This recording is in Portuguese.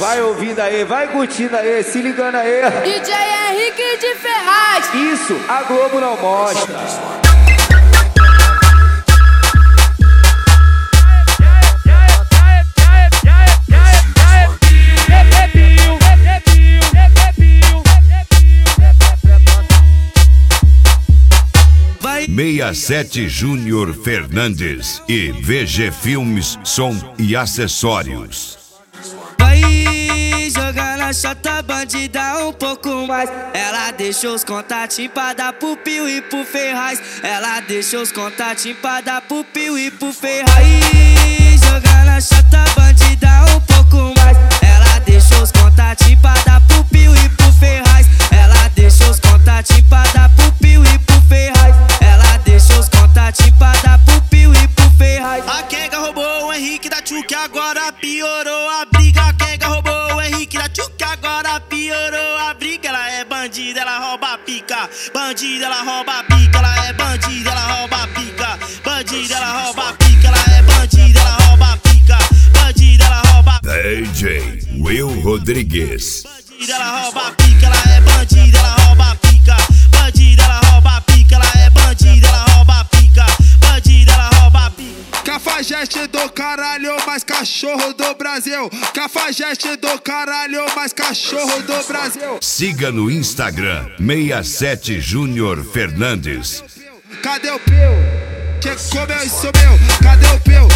Vai ouvindo aí, vai curtindo aí, se ligando aí. DJ Henrique de Ferraz. Isso, a Globo não mostra. Vai 67 Júnior Fernandes e VG Filmes, som e acessórios. Vai jogar na chota bandida um pouco mais. Ela deixou os contatinhos pra dar pro Pio e pro Ferraz. Ela deixou os contatinhos pra dar pro Pio e pro Ferraz. Vai jogar na chota bandida um pouco mais. Ela deixou os contatinhos pra dar pro Pio e pro Ferraz. Ela deixou os contatinhos pra dar pro Pio e pro Ferraz. Ela deixou os contatinhos pra dar pro Pio e pro Ferraz. A Kenga roubou o Henrique da Tchuc, agora piorou a briga. A Kenga roubou o Henrique da Tchuc, agora piorou a briga. Ela é bandida, ela rouba a pica. Bandida, ela rouba a pica. Ela é bandida, ela rouba a pica. Bandida, ela rouba a pica. Ela é bandida, ela rouba a pica. Bandida, ela rouba a pica. DJ Will Rodrigues. Bandida, ela rouba a pica. Ela é bandida, ela rouba a pica. Bandida, ela rouba a pica. Ela é bandida, ela rouba a pica. Bandida, ela rouba a pica. Cafajeste do caralho, mais cachorro do Brasil. Cafajeste do caralho, mais cachorro do Brasil. Siga no Instagram 67 Júnior Fernandes. Cadê o Pio? Que comeu isso meu? Cadê o Pio?